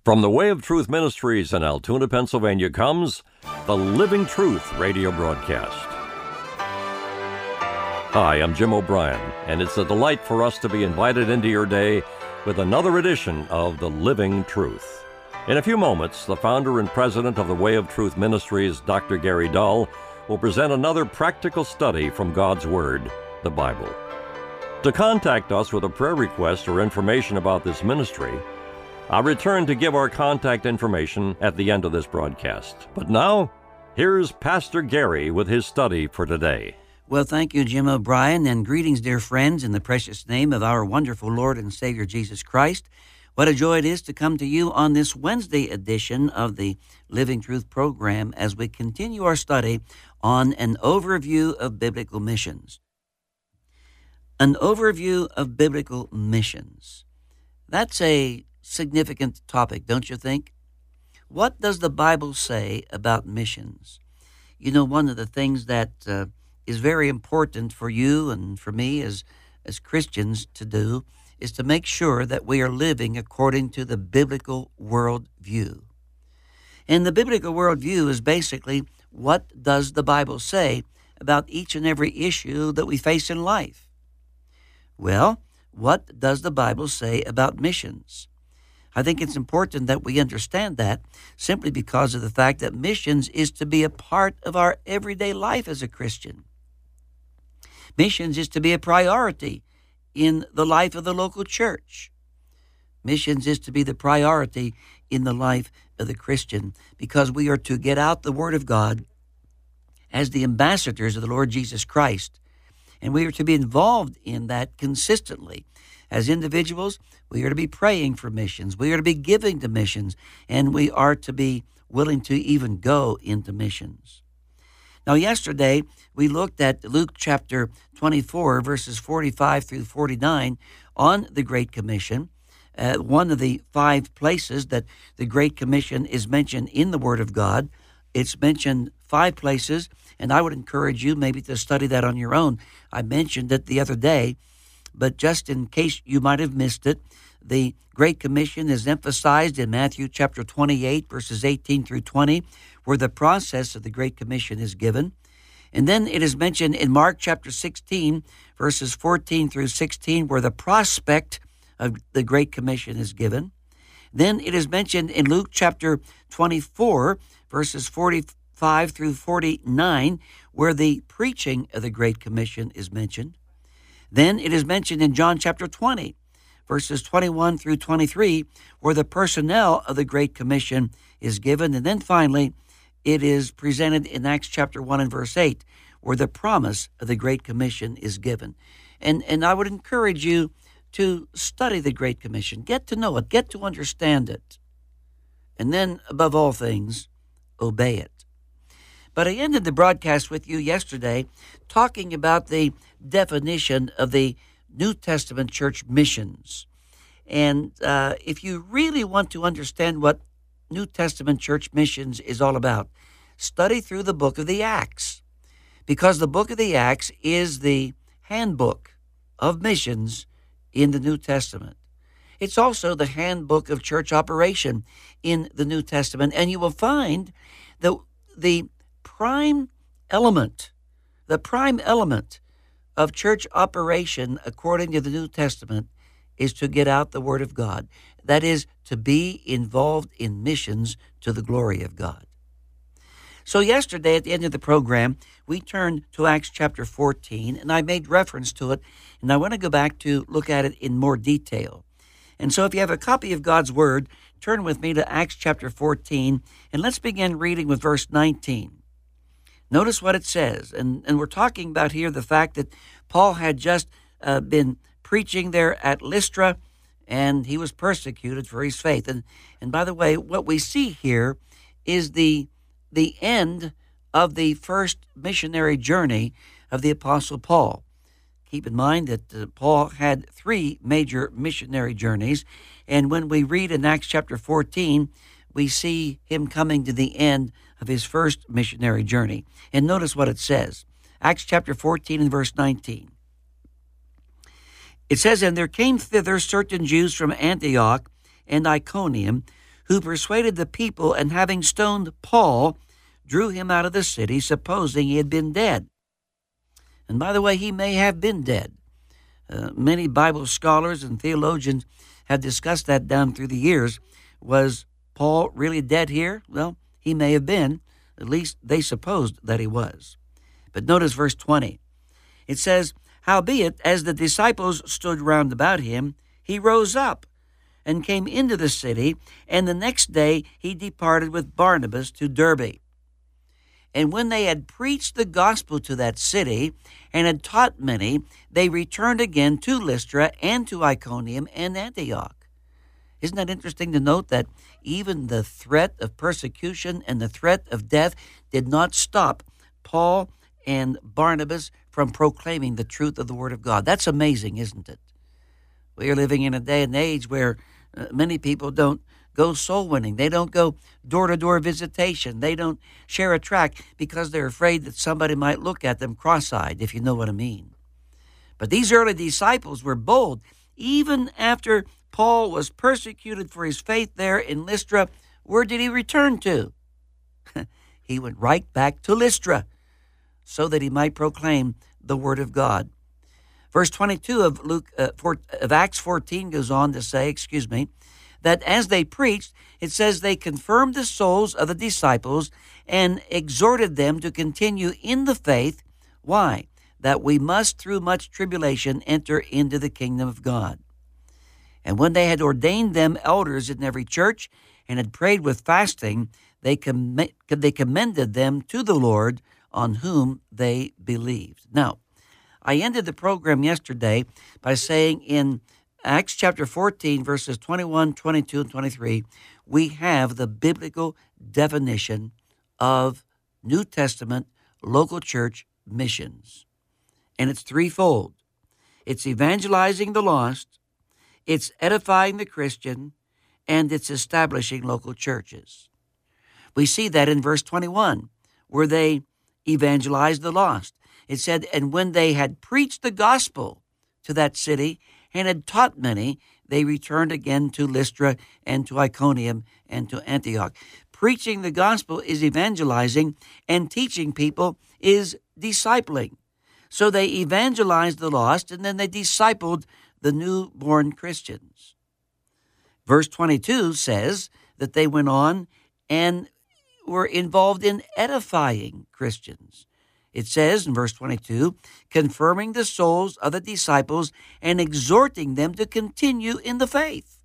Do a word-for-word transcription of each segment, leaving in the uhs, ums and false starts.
From the Way of Truth Ministries in Altoona, Pennsylvania comes the Living Truth radio broadcast. Hi, I'm Jim O'Brien, and it's a delight for us to be invited into your day with another edition of the Living Truth. In a few moments, the founder and president of the Way of Truth Ministries, Doctor Gary Dull, will present another practical study from God's Word, the Bible. To contact us with a prayer request or information about this ministry, I'll return to give our contact information at the end of this broadcast. But now, here's Pastor Gary with his study for today. Well, thank you, Jim O'Brien, and greetings, dear friends, in the precious name of our wonderful Lord and Savior Jesus Christ. What a joy it is to come to you on this Wednesday edition of the Living Truth program as we continue our study on an overview of biblical missions. An overview of biblical missions. That's a significant topic, don't you think? What does the Bible say about missions? You know, one of the things that uh, is very important for you and for me as, as Christians to do is to make sure that we are living according to the biblical worldview. And the biblical worldview is basically, what does the Bible say about each and every issue that we face in life? Well, what does the Bible say about missions? I think it's important that we understand that simply because of the fact that missions is to be a part of our everyday life as a Christian. Missions is to be a priority in the life of the local church. Missions is to be the priority in the life of the Christian because we are to get out the Word of God as the ambassadors of the Lord Jesus Christ. And we are to be involved in that consistently. As individuals, we are to be praying for missions. We are to be giving to missions. And we are to be willing to even go into missions. Now, yesterday, we looked at Luke chapter twenty-four, verses forty-five through forty-nine on the Great Commission. Uh, one of the five places that the Great Commission is mentioned in the Word of God. It's mentioned five places, and I would encourage you maybe to study that on your own. I mentioned it the other day, but just in case you might have missed it, the Great Commission is emphasized in Matthew chapter twenty-eight, verses eighteen through twenty, where the process of the Great Commission is given. And then it is mentioned in Mark chapter sixteen, verses fourteen through sixteen, where the prospect of the Great Commission is given. Then it is mentioned in Luke chapter twenty-four, verses forty-five through forty-nine, where the preaching of the Great Commission is mentioned. Then it is mentioned in John chapter twenty, verses twenty-one through twenty-three, where the personnel of the Great Commission is given. And then finally, it is presented in Acts chapter one and verse eight, where the promise of the Great Commission is given. And, and I would encourage you to study the Great Commission, get to know it, get to understand it, and then, above all things, obey it. But I ended the broadcast with you yesterday talking about the definition of the New Testament church missions. And uh, if you really want to understand what New Testament church missions is all about, study through the book of the Acts, because the book of the Acts is the handbook of missions in the New Testament. It's also the handbook of church operation in the New Testament, and you will find that the prime element, the prime element of church operation according to the New Testament is to get out the Word of God. That is, to be involved in missions to the glory of God. So yesterday at the end of the program, we turned to Acts chapter fourteen, and I made reference to it, and I want to go back to look at it in more detail. And so if you have a copy of God's Word, turn with me to Acts chapter fourteen, and let's begin reading with verse nineteen. Notice what it says, and, and we're talking about here the fact that Paul had just uh, been preaching there at Lystra, and he was persecuted for his faith. And, and by the way, what we see here is the, the end of the first missionary journey of the Apostle Paul. Keep in mind that uh, Paul had three major missionary journeys, and when we read in Acts chapter fourteen, we see him coming to the end of his first missionary journey. And notice what it says. Acts chapter fourteen and verse nineteen. It says, "And there came thither certain Jews from Antioch and Iconium, who persuaded the people, and having stoned Paul, drew him out of the city, supposing he had been dead. And by the way, he may have been dead. Uh, many Bible scholars and theologians have discussed that down through the years. Was Paul really dead here? Well, he may have been. At least they supposed that he was. But notice verse twenty. It says, "Howbeit, as the disciples stood round about him, he rose up and came into the city, and the next day he departed with Barnabas to Derbe. And when they had preached the gospel to that city, and had taught many, they returned again to Lystra and to Iconium and Antioch." Isn't that interesting to note that even the threat of persecution and the threat of death did not stop Paul and Barnabas from proclaiming the truth of the Word of God? That's amazing, isn't it? We are living in a day and age where uh, many people don't go soul winning. They don't go door-to-door visitation. They don't share a tract because they're afraid that somebody might look at them cross-eyed, if you know what I mean. But these early disciples were bold. Even after Paul was persecuted for his faith there in Lystra, where did he return to? He went right back to Lystra so that he might proclaim the Word of God. Verse twenty-two of Luke uh, four, of Acts fourteen goes on to say, excuse me, that as they preached, it says they confirmed the souls of the disciples and exhorted them to continue in the faith. Why? That we must, through much tribulation, enter into the kingdom of God. And when they had ordained them elders in every church and had prayed with fasting, they, comm- they commended them to the Lord, on whom they believed. Now, I ended the program yesterday by saying in Acts chapter fourteen, verses twenty-one, twenty-two, and twenty-three, we have the biblical definition of New Testament local church missions. And it's threefold. It's evangelizing the lost, it's edifying the Christian, and it's establishing local churches. We see that in verse twenty-one, where they evangelized the lost. It said, and when they had preached the gospel to that city and had taught many, they returned again to Lystra and to Iconium and to Antioch. Preaching the gospel is evangelizing, and teaching people is discipling. So they evangelized the lost, and then they discipled the newborn Christians. Verse twenty-two says that they went on and were involved in edifying Christians. It says in verse twenty-two, confirming the souls of the disciples and exhorting them to continue in the faith.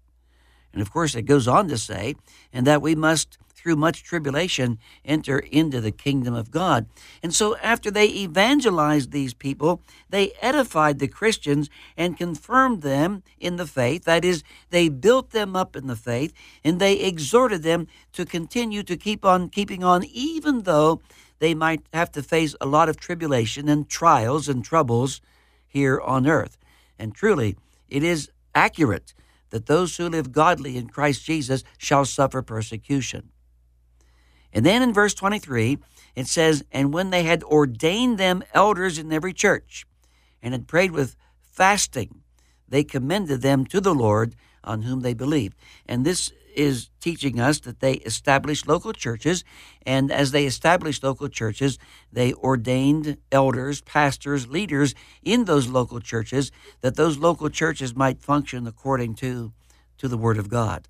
And of course it goes on to say, and that we must, through much tribulation, enter into the kingdom of God. And so after they evangelized these people, they edified the Christians and confirmed them in the faith. That is, they built them up in the faith, and they exhorted them to continue to keep on keeping on, even though they might have to face a lot of tribulation and trials and troubles here on earth. And truly, it is accurate that those who live godly in Christ Jesus shall suffer persecution. And then in verse twenty-three, it says, and when they had ordained them elders in every church and had prayed with fasting, they commended them to the Lord, on whom they believed. And this is teaching us that they established local churches, and as they established local churches, they ordained elders, pastors, leaders in those local churches, that those local churches might function according to, to the Word of God.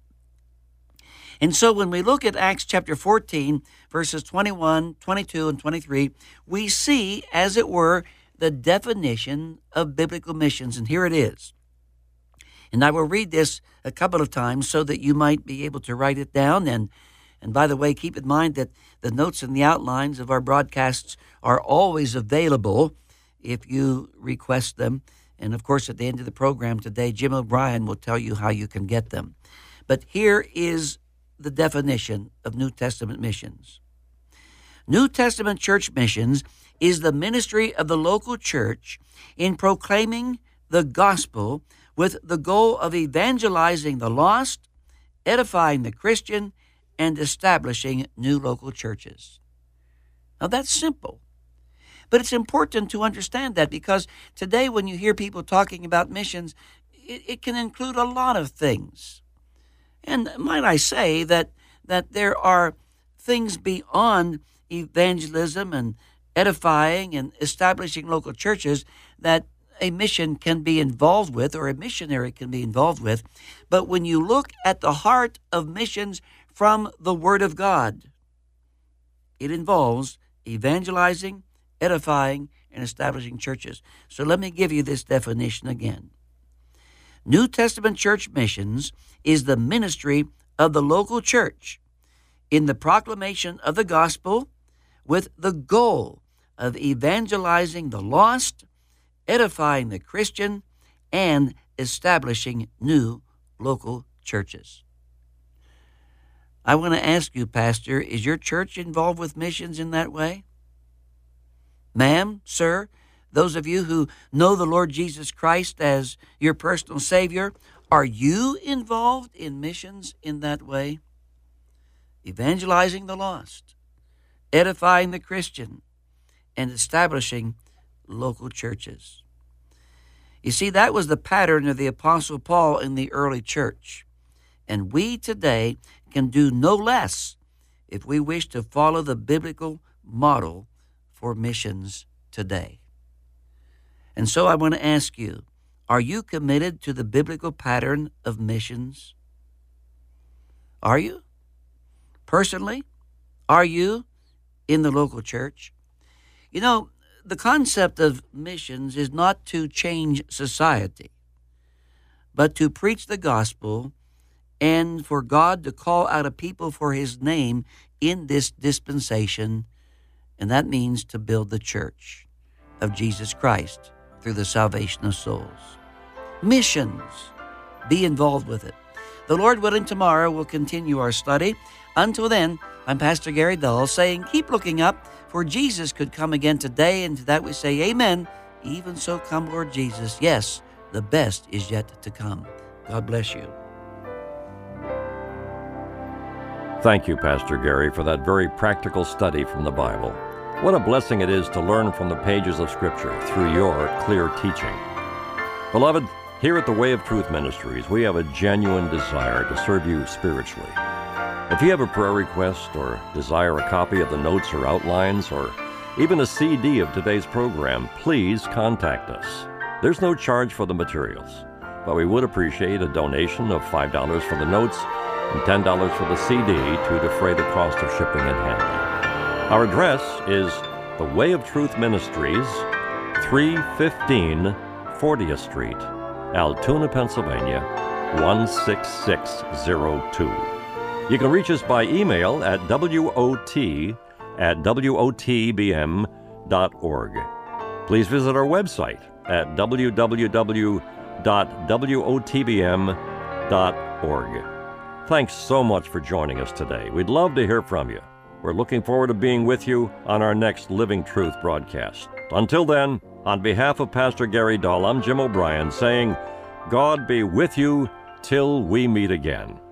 And so when we look at Acts chapter fourteen, verses twenty-one, twenty-two, and twenty-three, we see, as it were, the definition of biblical missions. And here it is. And I will read this a couple of times so that you might be able to write it down. And, and by the way, keep in mind that the notes and the outlines of our broadcasts are always available if you request them. And of course, at the end of the program today, Jim O'Brien will tell you how you can get them. But here is the definition of New Testament missions. New Testament church missions is the ministry of the local church in proclaiming the gospel with the goal of evangelizing the lost, edifying the Christian, and establishing new local churches. Now that's simple. But it's important to understand that, because today when you hear people talking about missions, it, it can include a lot of things. And might I say that that there are things beyond evangelism and edifying and establishing local churches that a mission can be involved with, or a missionary can be involved with. But when you look at the heart of missions from the Word of God, it involves evangelizing, edifying, and establishing churches. So let me give you this definition again. New Testament church missions is the ministry of the local church in the proclamation of the gospel with the goal of evangelizing the lost, edifying the Christian, and establishing new local churches. I want to ask you, Pastor, is your church involved with missions in that way? Ma'am, sir, those of you who know the Lord Jesus Christ as your personal Savior, are you involved in missions in that way? Evangelizing the lost, edifying the Christian, and establishing local churches. You see, that was the pattern of the Apostle Paul in the early church. And we today can do no less if we wish to follow the biblical model for missions today. And so I want to ask you, are you committed to the biblical pattern of missions? Are you? Personally, are you in the local church? You know, the concept of missions is not to change society, but to preach the gospel and for God to call out a people for His name in this dispensation, and that means to build the church of Jesus Christ through the salvation of souls. Missions. Be involved with it. The Lord willing, tomorrow we'll continue our study. Until then, I'm Pastor Gary Dull saying, keep looking up, for Jesus could come again today, and to that we say, amen. Even so come, Lord Jesus. Yes, the best is yet to come. God bless you. Thank you, Pastor Gary, for that very practical study from the Bible. What a blessing it is to learn from the pages of Scripture through your clear teaching. Beloved, here at the Way of Truth Ministries, we have a genuine desire to serve you spiritually. If you have a prayer request or desire a copy of the notes or outlines or even a C D of today's program, please contact us. There's no charge for the materials, but we would appreciate a donation of five dollars for the notes and ten dollars for the C D to defray the cost of shipping and handling. Our address is the Way of Truth Ministries, three fifteen fortieth Street, Altoona, Pennsylvania, one six six zero two. You can reach us by email at W O T at W O T B M dot org. Please visit our website at w w w dot W O T B M dot org. Thanks so much for joining us today. We'd love to hear from you. We're looking forward to being with you on our next Living Truth broadcast. Until then, on behalf of Pastor Gary Dull, I'm Jim O'Brien saying, God be with you till we meet again.